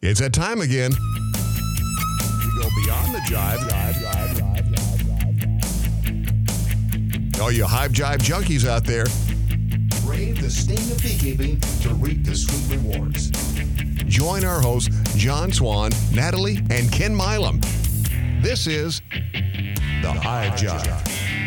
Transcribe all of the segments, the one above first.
It's that time again. We go beyond the jive. All you hive jive junkies out there. Brave the sting of beekeeping to reap the sweet rewards. Join our hosts, John Swan, Natalie, and Ken Milam. This is The Hive Jive.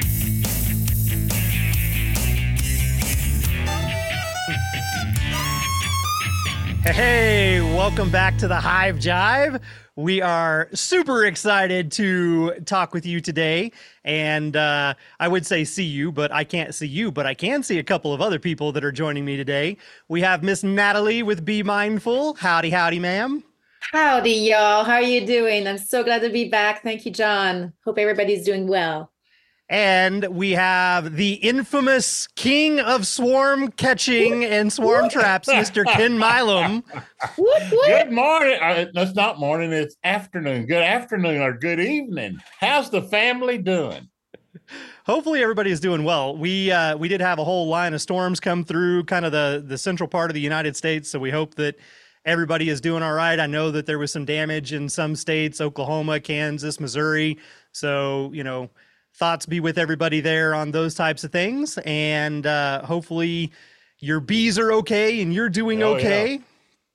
Hey, welcome back to the Hive Jive. We are super excited to talk with you today. And I would say see you, but I can't see you, but I can see a couple of other people that are joining me today. We have Miss Natalie with Be Mindful. Howdy, howdy, ma'am. Howdy, y'all. How are you doing? I'm so glad to be back. Thank you, John. Hope everybody's doing well. And we have the infamous king of swarm catching and swarm traps, Mr. Ken Milam. Good morning. That's not morning, it's afternoon. Good afternoon or good evening. How's the family doing? Hopefully everybody is doing well. We did have a whole line of storms come through kind of the central part of the United States, so we hope that everybody is doing all right. I know that there was some damage in some states, Oklahoma, Kansas, Missouri. So, thoughts be with everybody there on those types of things. And hopefully your bees are okay and you're doing okay. Yeah.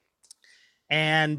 And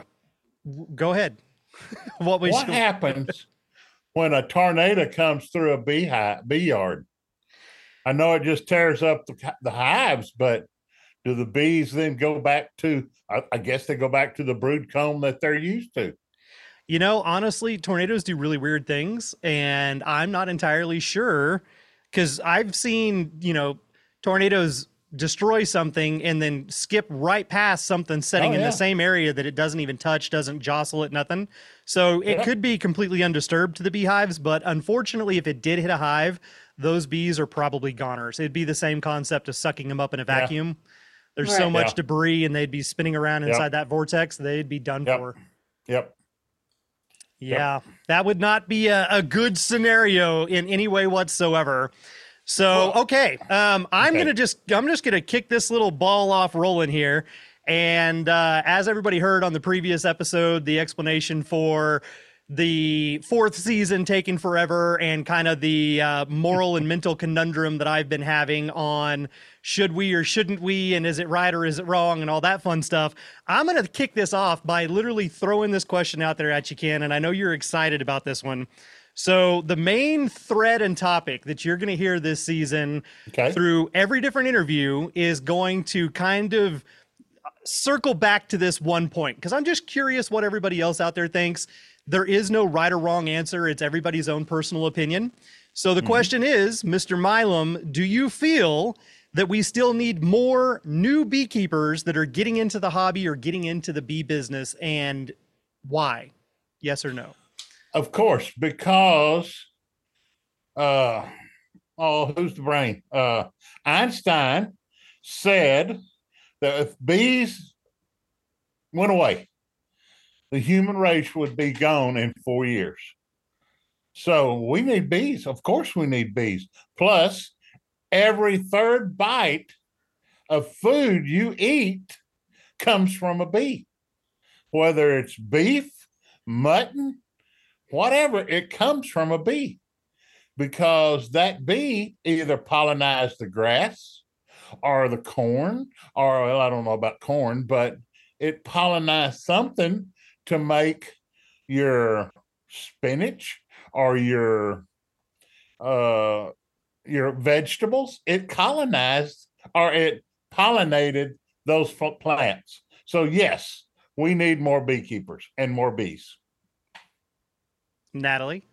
go ahead. What happens when a tornado comes through a bee yard? I know it just tears up the hives, but do the bees then go back to, I guess they go back to the brood comb that they're used to? Honestly, tornadoes do really weird things, and I'm not entirely sure because I've seen, tornadoes destroy something and then skip right past something setting in the same area that it doesn't even touch, doesn't jostle it, nothing. So it could be completely undisturbed to the beehives, but unfortunately, if it did hit a hive, those bees are probably goners. It'd be the same concept of sucking them up in a vacuum. There's so much debris and they'd be spinning around inside that vortex, they'd be done for. Yep. Yeah, that would not be a good scenario in any way whatsoever. So, okay. I'm just going to kick this little ball off rolling here. And as everybody heard on the previous episode, the explanation for the fourth season taking forever and kind of the moral and mental conundrum that I've been having on should we or shouldn't we, and is it right or is it wrong, and all that fun stuff. I'm going to kick this off by literally throwing this question out there at you, Ken, and I know you're excited about this one. So the main thread and topic that you're going to hear this season through every different interview is going to kind of circle back to this one point, because I'm just curious what everybody else out there thinks. There is no right or wrong answer. It's everybody's own personal opinion. So the question is, Mr. Milam, do you feel that we still need more new beekeepers that are getting into the hobby or getting into the bee business, and why? Yes or no? Of course, because, who's the brain? Einstein said that if bees went away, the human race would be gone in 4 years. So we need bees. Of course we need bees. Plus, every third bite of food you eat comes from a bee. Whether it's beef, mutton, whatever, it comes from a bee. Because that bee either pollinized the grass or the corn, or, well, I don't know about corn, but it pollinized something to make your spinach or your vegetables. It colonized or it pollinated those plants. So yes, we need more beekeepers and more bees. Natalie?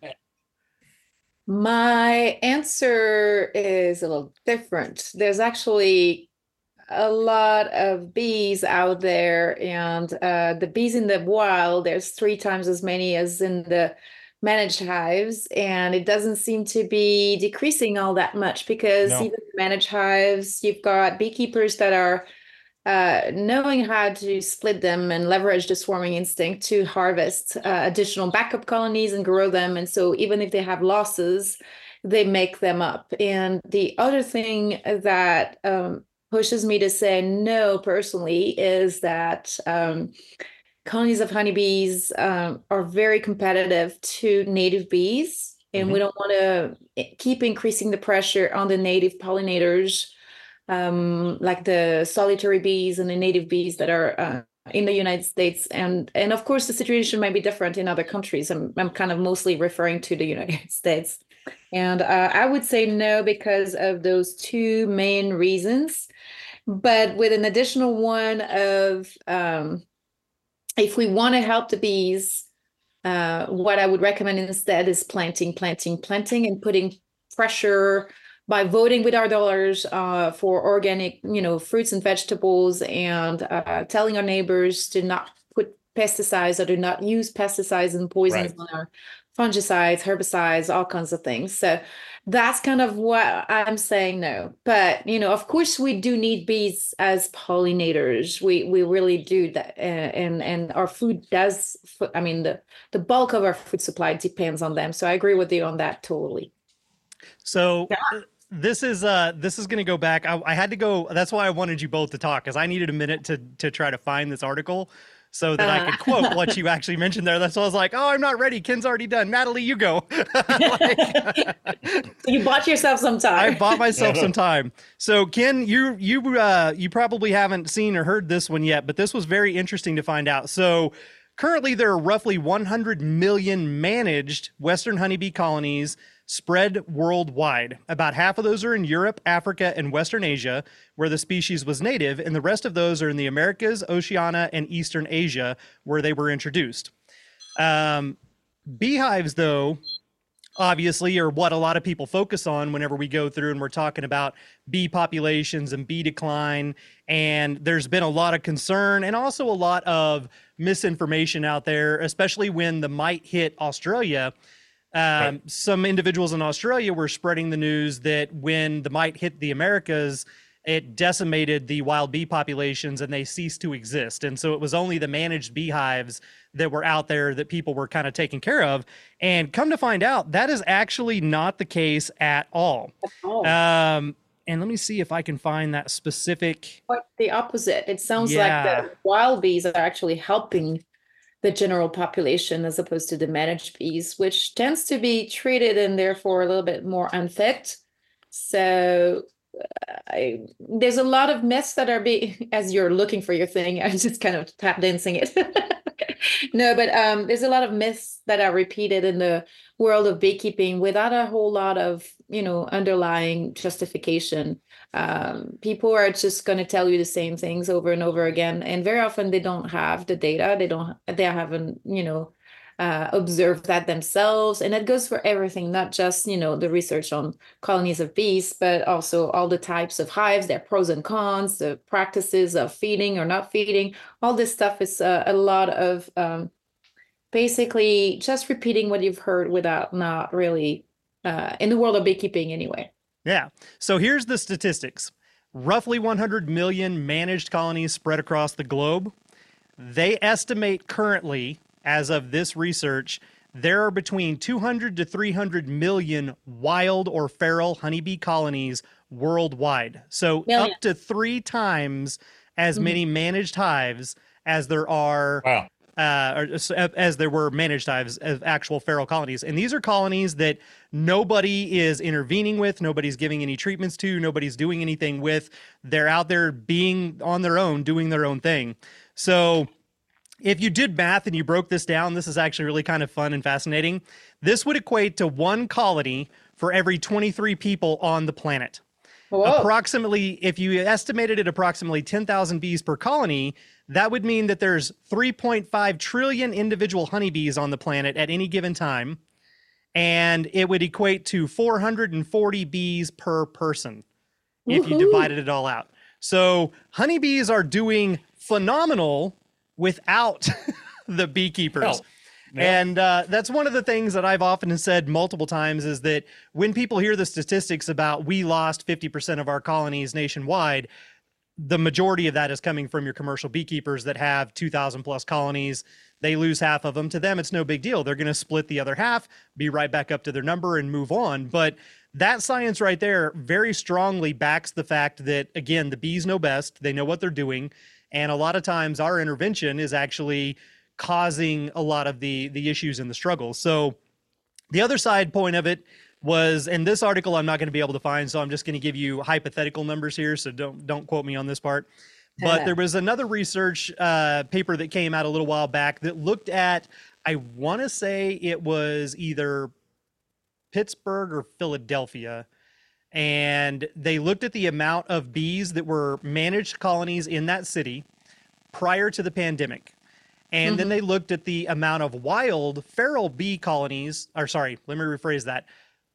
My answer is a little different. There's actually a lot of bees out there, and the bees in the wild, there's 3 times as many as in the managed hives, and it doesn't seem to be decreasing all that much because even the managed hives, you've got beekeepers that are knowing how to split them and leverage the swarming instinct to harvest additional backup colonies and grow them. And so even if they have losses, they make them up. And the other thing that pushes me to say no personally is that colonies of honeybees are very competitive to native bees, and we don't want to keep increasing the pressure on the native pollinators, like the solitary bees and the native bees that are in the United States. And of course, the situation might be different in other countries. I'm kind of mostly referring to the United States. And I would say no because of those two main reasons. But with an additional one of if we want to help the bees, what I would recommend instead is planting, and putting pressure by voting with our dollars for organic, fruits and vegetables, and telling our neighbors to not put pesticides or do not use pesticides and poisons on our fungicides, herbicides, all kinds of things. So that's kind of what I'm saying no. But, of course, we do need bees as pollinators. We really do that. And our food does, the bulk of our food supply depends on them. So I agree with you on that totally. So this is going to go back. I had to go. That's why I wanted you both to talk, because I needed a minute to try to find this article so that I could quote what you actually mentioned there. That's why I was like, oh, I'm not ready. Ken's already done. Natalie, you go. You bought yourself some time. I bought myself some time. So Ken, you probably haven't seen or heard this one yet, but this was very interesting to find out. So currently there are roughly 100 million managed Western honeybee colonies spread worldwide. About half of those are in Europe, Africa, and Western Asia, where the species was native, and the rest of those are in the Americas, Oceania, and Eastern Asia, where they were introduced. Beehives, though, obviously, are what a lot of people focus on whenever we go through and we're talking about bee populations and bee decline. And there's been a lot of concern and also a lot of misinformation out there, especially when the mite hit Australia. Some individuals in Australia were spreading the news that when the mite hit the Americas, it decimated the wild bee populations and they ceased to exist. And so it was only the managed beehives that were out there that people were kind of taking care of. And come to find out, that is actually not the case at all. And let me see if I can find that specific. Quite the opposite. It sounds like the wild bees are actually helping the general population as opposed to the managed bees, which tends to be treated and therefore a little bit more unfit. So there's a lot of myths that are being, as you're looking for your thing, I was just kind of tap dancing it. No, but there's a lot of myths that are repeated in the world of beekeeping without a whole lot of, underlying justification. People are just going to tell you the same things over and over again. And very often they don't have the data. They haven't, observed that themselves. And it goes for everything, not just, the research on colonies of bees, but also all the types of hives, their pros and cons, the practices of feeding or not feeding. All this stuff is a lot of basically just repeating what you've heard without not really in the world of beekeeping anyway. Yeah. So here's the statistics. Roughly 100 million managed colonies spread across the globe. They estimate currently, as of this research, there are between 200 to 300 million wild or feral honeybee colonies worldwide. So up to 3 times as many managed hives as there are as there were managed hives of actual feral colonies. And these are colonies that nobody is intervening with, nobody's giving any treatments to, nobody's doing anything with. They're out there being on their own, doing their own thing. So if you did math and you broke this down, this is actually really kind of fun and fascinating. This would equate to 1 colony for every 23 people on the planet. Whoa. Approximately, if you estimated it approximately 10,000 bees per colony, that would mean that there's 3.5 trillion individual honeybees on the planet at any given time. And it would equate to 440 bees per person if you divided it all out. So honeybees are doing phenomenal without the beekeepers. And that's one of the things that I've often said multiple times is that when people hear the statistics about we lost 50% of our colonies nationwide, the majority of that is coming from your commercial beekeepers that have 2,000 plus colonies. They lose half of them. To them, it's no big deal. They're going to split the other half, be right back up to their number and move on. But that science right there very strongly backs the fact that, again, the bees know best. They know what they're doing. And a lot of times our intervention is actually causing a lot of the issues and the struggles. So the other side point of it was, and this article I'm not going to be able to find, so I'm just going to give you hypothetical numbers here, so don't quote me on this part. But there was another research paper that came out a little while back that looked at, I want to say it was either Pittsburgh or Philadelphia, and they looked at the amount of bees that were managed colonies in that city prior to the pandemic. And then they looked at the amount of wild feral bee colonies, or sorry, let me rephrase that,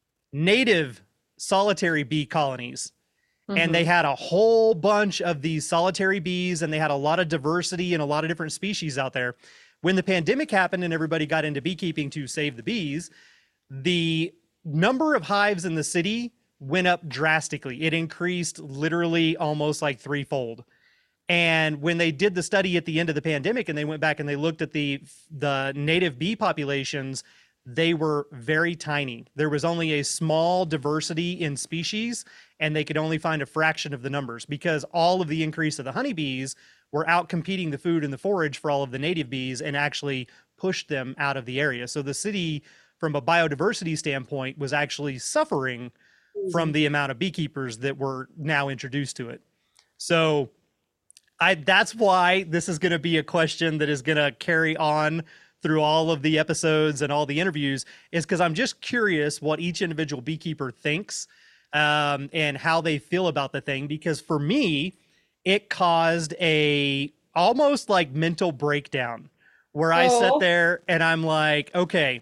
native solitary bee colonies. And they had a whole bunch of these solitary bees, and they had a lot of diversity and a lot of different species out there. When the pandemic happened and everybody got into beekeeping to save the bees, the number of hives in the city went up drastically. It increased literally almost like threefold. And when they did the study at the end of the pandemic and they went back and they looked at the native bee populations, they were very tiny. There was only a small diversity in species, and they could only find a fraction of the numbers because all of the increase of the honeybees were out competing the food and the forage for all of the native bees and actually pushed them out of the area. So the city, from a biodiversity standpoint, was actually suffering from the amount of beekeepers that were now introduced to it. So that's why this is going to be a question that is going to carry on through all of the episodes and all the interviews, is because I'm just curious what each individual beekeeper thinks and how they feel about the thing. Because for me, it caused a almost like mental breakdown where I sat there and I'm like, okay,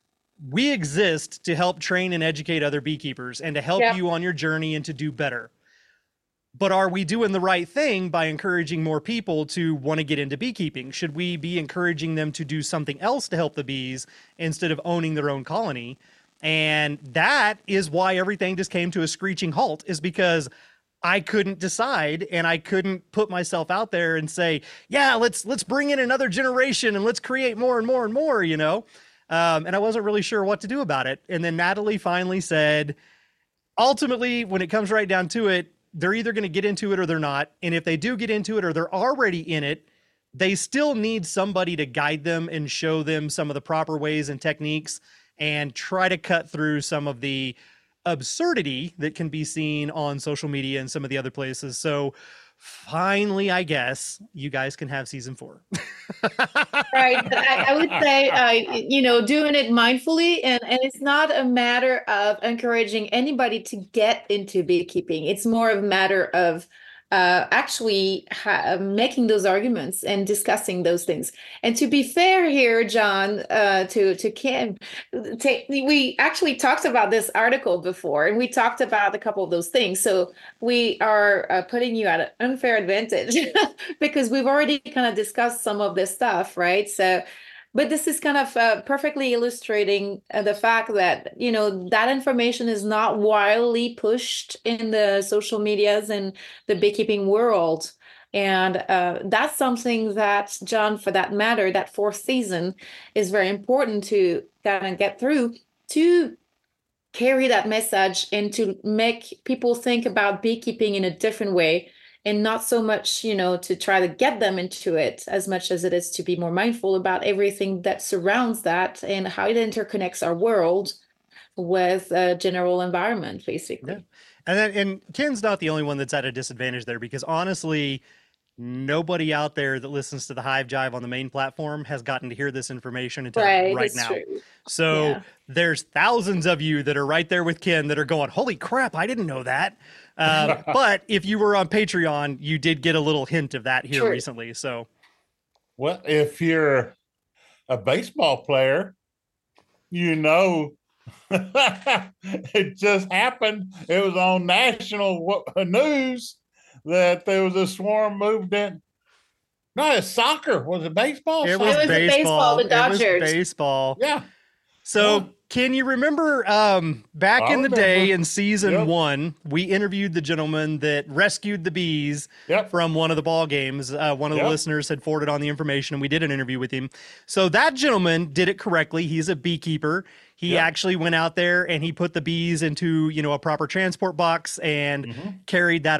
we exist to help train and educate other beekeepers and to help you on your journey and to do better. But are we doing the right thing by encouraging more people to want to get into beekeeping? Should we be encouraging them to do something else to help the bees instead of owning their own colony? And that is why everything just came to a screeching halt, is because I couldn't decide and I couldn't put myself out there and say, yeah, let's bring in another generation and let's create more and more and more, you know? And I wasn't really sure what to do about it. And then Natalie finally said, ultimately, when it comes right down to it, they're either going to get into it or they're not. And if they do get into it or they're already in it, they still need somebody to guide them and show them some of the proper ways and techniques and try to cut through some of the absurdity that can be seen on social media and some of the other places. So finally, I guess you guys can have season 4. Right. I would say, doing it mindfully, and it's not a matter of encouraging anybody to get into beekeeping. It's more of a matter of actually making those arguments and discussing those things. And to be fair here, John, to Kim, we actually talked about this article before, and we talked about a couple of those things. So we are putting you at an unfair advantage because we've already kind of discussed some of this stuff, right? So, but this is kind of perfectly illustrating the fact that, that information is not wildly pushed in the social medias and the beekeeping world. And that's something that, John, for that matter, that 4th season is very important to kind of get through, to carry that message and to make people think about beekeeping in a different way. And not so much, to try to get them into it as much as it is to be more mindful about everything that surrounds that and how it interconnects our world with the general environment, basically. Yeah. And Ken's not the only one that's at a disadvantage there, because honestly, nobody out there that listens to the Hive Jive on the main platform has gotten to hear this information until right now. True. So there's thousands of you that are right there with Ken that are going, holy crap, I didn't know that. But if you were on Patreon, you did get a little hint of that here recently. So, well, if you're a baseball player, it just happened. It was on national news that there was a swarm moved in. No, it's soccer. Was it baseball? It was baseball. The Dodgers. It was baseball. Yeah. So can you remember back in the day in season 1, we interviewed the gentleman that rescued the bees from one of the ball games. One of the listeners had forwarded on the information, and we did an interview with him. So that gentleman did it correctly. He's a beekeeper. He actually went out there and he put the bees into, a proper transport box and carried that off.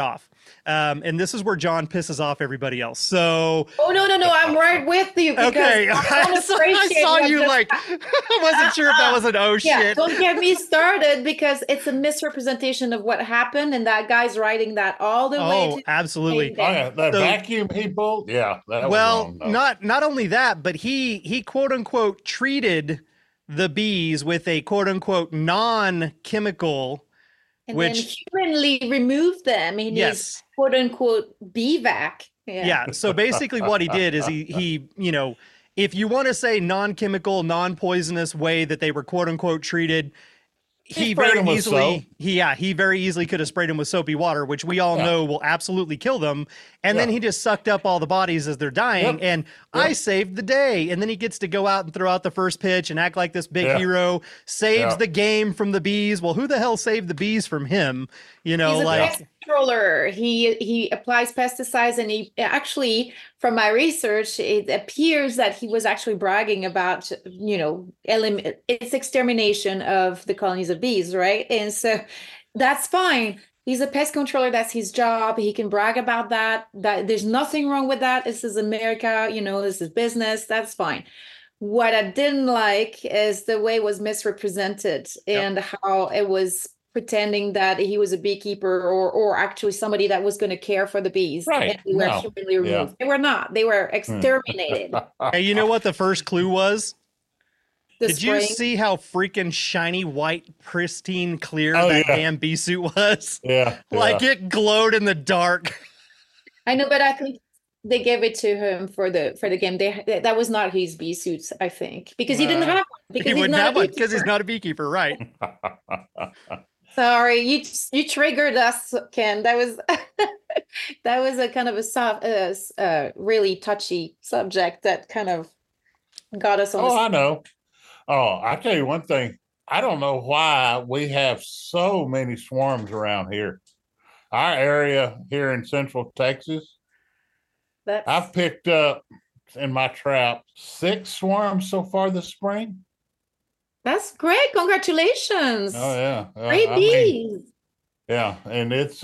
And this is where John pisses off everybody else. So, Oh no, I'm right with you. Because okay, I saw you like, I wasn't sure if that was an oh yeah, shit. don't get me started because it's a misrepresentation of what happened, and that guy's writing that all the way Oh, to absolutely. Oh, yeah, that So- vacuum he pulled. Yeah, that was Well, wrong, though. not only that, but he quote unquote treated the bees with a quote unquote non-chemical, and which then humanly remove them in his yes. quote unquote BVAC. Yeah. So basically what he did is he, you know, if you want to say non-chemical, non-poisonous way that they were quote unquote treated, he sprayed very them with easily, soap. he very easily could have sprayed them with soapy water, which we all Yeah. know will absolutely kill them. And then Yeah. he just sucked up all the bodies as they're dying. Yep. And I Yep. saved the day. And then he gets to go out and throw out the first pitch and act like this big Yeah. hero, saves Yeah. the game from the bees. Well, who the hell saved the bees from him? You know, He's a like, pest controller. He applies pesticides, and he actually, from my research, it appears that he was actually bragging about, you know, its extermination of the colonies of bees, right? And so that's fine. He's a pest controller. That's his job. He can brag about that. That there's nothing wrong with that. This is America. You know, this is business. That's fine. What I didn't like is the way it was misrepresented and how it was pretending that he was a beekeeper or actually somebody that was going to care for the bees. Right. And they were No. humanly removed. They were not. They were exterminated. hey, you know what the first clue was? The Did you spraying. see how freaking shiny, white, pristine, clear Oh, that yeah. damn bee suit was? Yeah, Like yeah. it glowed in the dark. I know, but I think they gave it to him for the game. That was not his bee suits, I think, because he didn't have one. Because He he's wouldn't not have a one because he's beekeeper. not a beekeeper, right? Sorry, you triggered us, Ken. That was that was a kind of a soft, really touchy subject that kind of got us on. Oh, the I know. Oh, I tell you one thing. I don't know why we have so many swarms around here. Our area here in Central Texas, That's, I've picked up in my trap 6 swarms so far this spring. that's great. Congratulations. Oh yeah, Great I bees. mean, yeah, and it's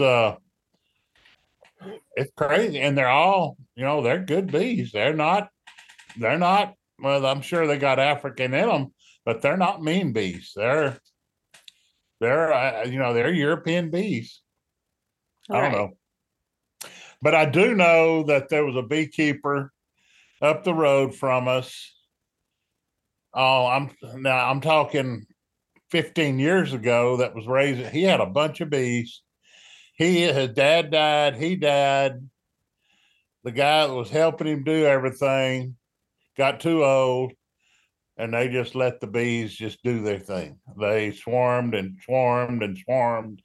crazy, and they're all, you know, they're good bees. They're not. Well, I'm sure they got African in them, but they're not mean bees. They're you know, they're European bees. I don't Right. know. But I do know that there was a beekeeper up the road from us. Oh, I'm talking 15 years ago that was raising, he had a bunch of bees. His dad died, he died. The guy that was helping him do everything got too old, and they just let the bees just do their thing. They swarmed and swarmed and swarmed.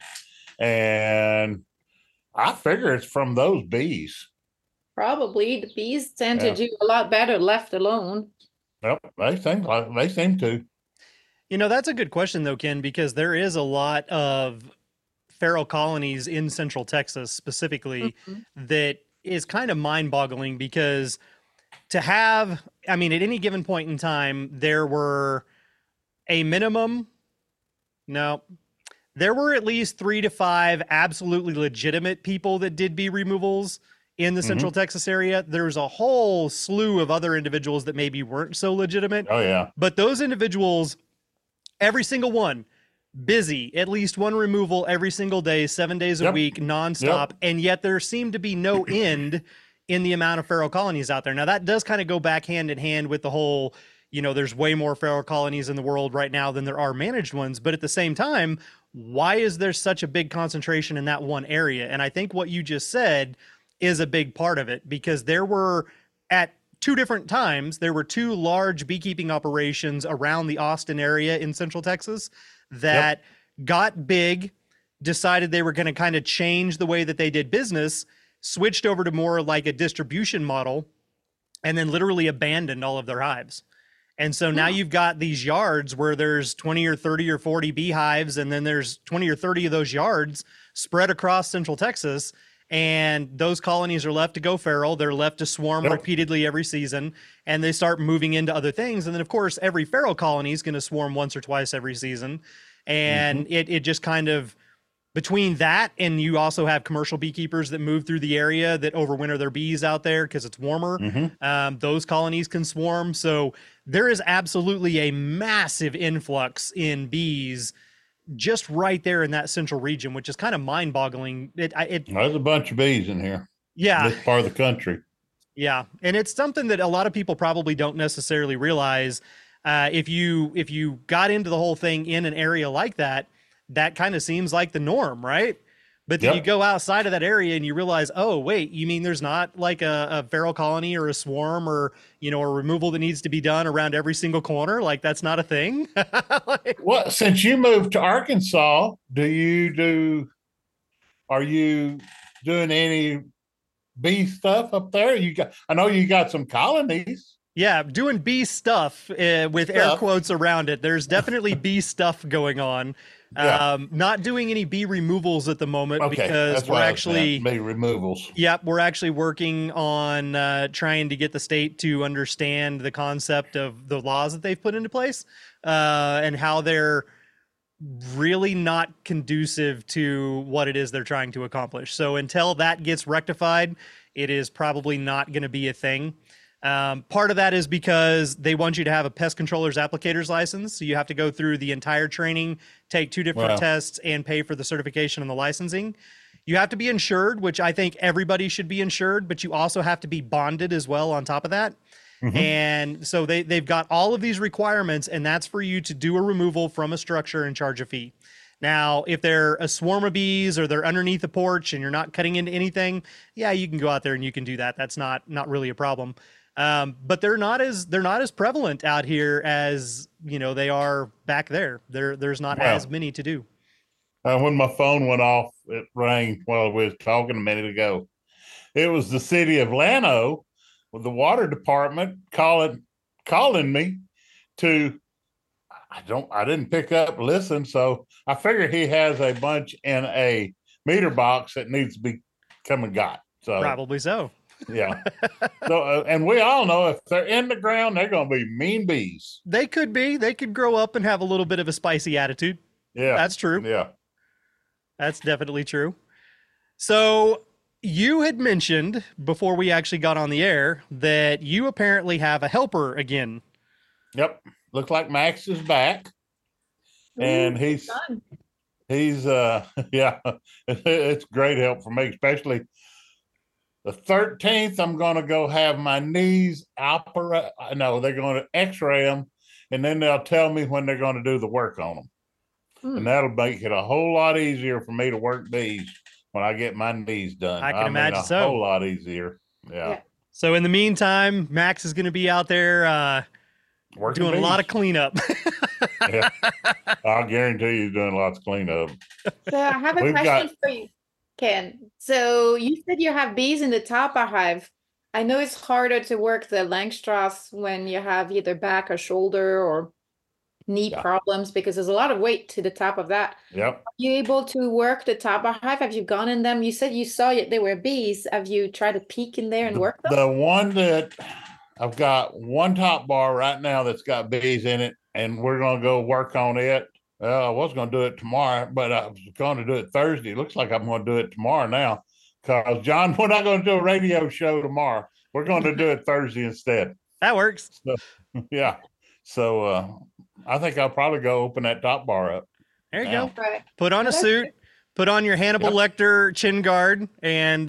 And I figure it's from those bees. Probably the bees tend Yeah. to do a lot better left alone. Yep, they seem to. You know, that's a good question though, Ken, because there is a lot of feral colonies in Central Texas specifically that is kind of mind-boggling because to have, I mean, at any given point in time, there were a minimum, no, there were at least 3 to 5 absolutely legitimate people that did bee removals in the Central Texas area. There's a whole slew of other individuals that maybe weren't so legitimate, Oh yeah. but those individuals, every single one, busy, at least one removal every single day, 7 days a Yep. week, nonstop. And yet there seemed to be no end in the amount of feral colonies out there. Now that does kind of go back hand in hand with the whole, you know, there's way more feral colonies in the world right now than there are managed ones. But at the same time, why is there such a big concentration in that one area? And I think what you just said is a big part of it, because there were at 2 different times, there were 2 large beekeeping operations around the Austin area in Central Texas that got big, decided they were going to kind of change the way that they did business, switched over to more like a distribution model, and then literally abandoned all of their hives. And so now you've got these yards where there's 20 or 30 or 40 beehives, and then there's 20 or 30 of those yards spread across Central Texas. And those colonies are left to go feral. They're left to swarm repeatedly every season, and they start moving into other things. And then, of course, every feral colony is going to swarm once or twice every season. And it just kind of between that and you also have commercial beekeepers that move through the area that overwinter their bees out there because it's warmer. Those colonies can swarm. So there is absolutely a massive influx in bees just right there in that central region, which is kind of mind-boggling. There's a bunch of bees in here. Yeah. This part of the country. Yeah. And it's something that a lot of people probably don't necessarily realize. If you got into the whole thing in an area like that, that kind of seems like the norm, right? But then you go outside of that area and you realize, oh, wait, you mean there's not like a feral colony or a swarm or, you know, a removal that needs to be done around every single corner? Like, that's not a thing? Well, since you moved to Arkansas, are you doing any bee stuff up there? I know you got some colonies. Yeah, doing bee stuff with air quotes around it. There's definitely bee stuff going on. Not doing any bee removals at the moment because we're actually bee removals. Yep, we're actually working on trying to get the state to understand the concept of the laws that they've put into place and how they're really not conducive to what it is they're trying to accomplish. So until that gets rectified, it is probably not going to be a thing. Part of that is because they want you to have a pest controller's applicator's license. So you have to go through the entire training, take 2 different tests, and pay for the certification and the licensing. You have to be insured, which I think everybody should be insured, but you also have to be bonded as well on top of that. And so they've got all of these requirements, and that's for you to do a removal from a structure and charge a fee. Now, if they're a swarm of bees or they're underneath the porch and you're not cutting into anything, yeah, you can go out there and you can do that. That's not really a problem. But they're not as prevalent out here as, you know, they are back there. There's not as many to do. When my phone went off, it rang while we was talking a minute ago. It was the city of Llano with the water department calling me to, I didn't pick up, listen. So I figured he has a bunch in a meter box that needs to be come and got. So probably so. Yeah. So, and we all know if they're in the ground, they're going to be mean bees. They could be. They could grow up and have a little bit of a spicy attitude. Yeah. That's true. Yeah. That's definitely true. So you had mentioned before we actually got on the air that you apparently have a helper again. Yep. Looks like Max is back. And he's yeah, it's great help for me, especially the 13th. I'm going to go have my knees opera. No, they're going to x-ray them, and then they'll tell me when they're going to do the work on them. And that'll make it a whole lot easier for me to work bees when I get my knees done. I can imagine so. A whole lot easier. Yeah. So in the meantime, Max is going to be out there doing a lot of cleanup. Yeah. I'll guarantee you doing lots of cleanup. So I have a question for you, Ken. So you said you have bees in the top hive. I know it's harder to work the Langstrasse when you have either back or shoulder or knee problems because there's a lot of weight to the top of that. Yep. Are you able to work the top hive? Have you gone in them? You said you saw there were bees. Have you tried to peek in there and work them? The one that I've got one top bar right now that's got bees in it, and we're going to go work on it. Well, I was going to do it tomorrow, but I was going to do it Thursday. It looks like I'm going to do it tomorrow now because, John, we're not going to do a radio show tomorrow. We're going to do it Thursday instead. That works. So, yeah. So I think I'll probably go open that top bar up. There you go. Right. Put on a suit, put on your Hannibal Lecter chin guard, and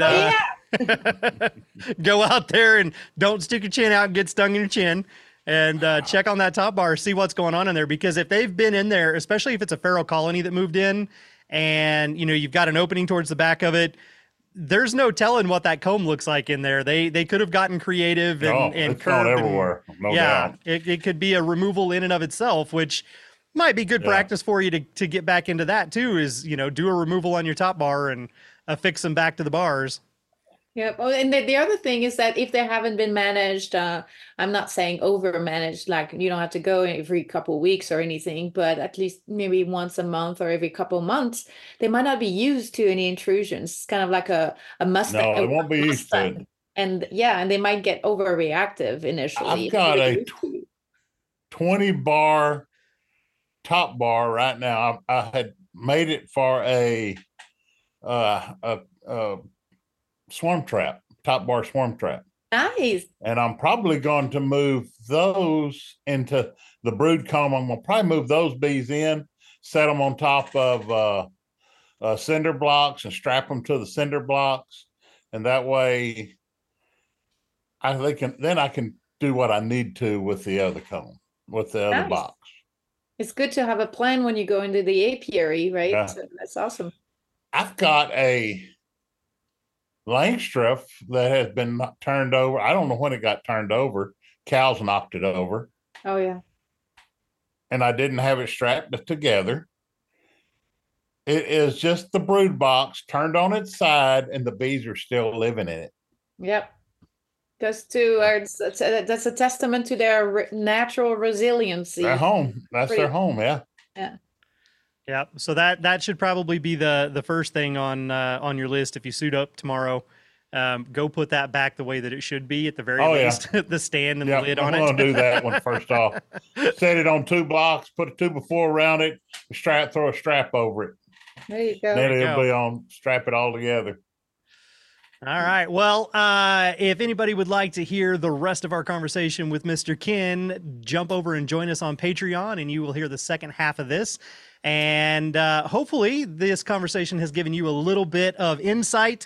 go out there and don't stick your chin out and get stung in your chin. And check on that top bar, see what's going on in there. Because if they've been in there, especially if it's a feral colony that moved in and, you know, you've got an opening towards the back of it, there's no telling what that comb looks like in there. They could have gotten creative and it's curved. Not everywhere, no doubt. It could be a removal in and of itself, which might be good practice for you to get back into that too, is, you know, do a removal on your top bar and affix them back to the bars. Yeah. Oh, and the other thing is that if they haven't been managed, I'm not saying over managed, like you don't have to go every couple of weeks or anything, but at least maybe once a month or every couple of months, they might not be used to any intrusions. It's kind of like a Mustang. No, it won't be used to it. And they might get overreactive initially. I've got a 20 bar top bar right now. I had made it for a a swarm trap, top bar swarm trap. Nice. And I'm probably going to move those into the brood comb. I'm going to probably move those bees in, set them on top of cinder blocks and strap them to the cinder blocks. And that way I can do what I need to with the other comb, with the other Nice. box. It's good to have a plan when you go into the apiary, right? Yeah. So that's awesome. I've got a Langstroth that has been turned over. I don't know when it got turned over. Cows knocked it over. Oh yeah. And I didn't have it strapped together. It is just the brood box turned on its side, and the bees are still living in it. Yep. That's a testament to their natural resiliency. Their home. That's their home. Yeah. Yeah. Yeah. So that should probably be the first thing on your list. If you suit up tomorrow, go put that back the way that it should be at the very least. The stand and the lid on it. I'm going to do that one first off. Set it on 2 blocks, put a 2x4 around it, throw a strap over it. There you go. Then it'll be on, strap it all together. All right. Well, if anybody would like to hear the rest of our conversation with Mr. Ken, jump over and join us on Patreon, and you will hear the second half of this. And hopefully this conversation has given you a little bit of insight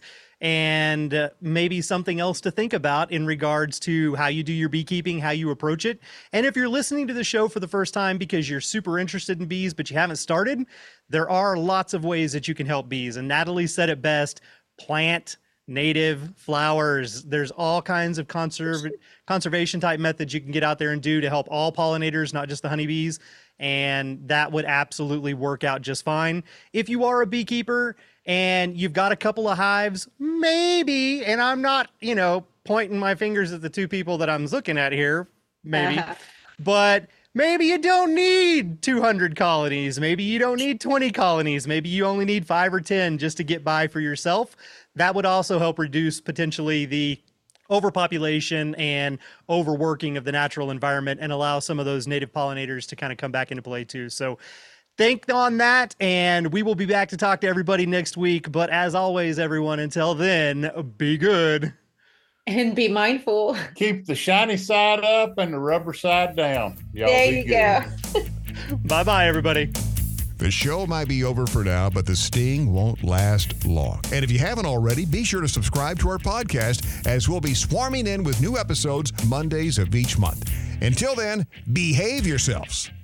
and maybe something else to think about in regards to how you do your beekeeping, how you approach it. And if you're listening to the show for the first time because you're super interested in bees, but you haven't started, there are lots of ways that you can help bees. And Natalie said it best: plant native flowers. There's all kinds of conservation type methods you can get out there and do to help all pollinators, not just the honeybees. And that would absolutely work out just fine. If you are a beekeeper and you've got a couple of hives, maybe, and I'm not, pointing my fingers at the 2 people that I'm looking at here, maybe, but maybe you don't need 200 colonies. Maybe you don't need 20 colonies. Maybe you only need 5 or 10 just to get by for yourself. That would also help reduce potentially the overpopulation and overworking of the natural environment and allow some of those native pollinators to kind of come back into play too. So think on that, and we will be back to talk to everybody next week. But as always, everyone, until then, be good. And be mindful. Keep the shiny side up and the rubber side down. Y'all There be you good. go. Bye-bye, everybody. The show might be over for now, but the sting won't last long. And if you haven't already, be sure to subscribe to our podcast, as we'll be swarming in with new episodes Mondays of each month. Until then, behave yourselves.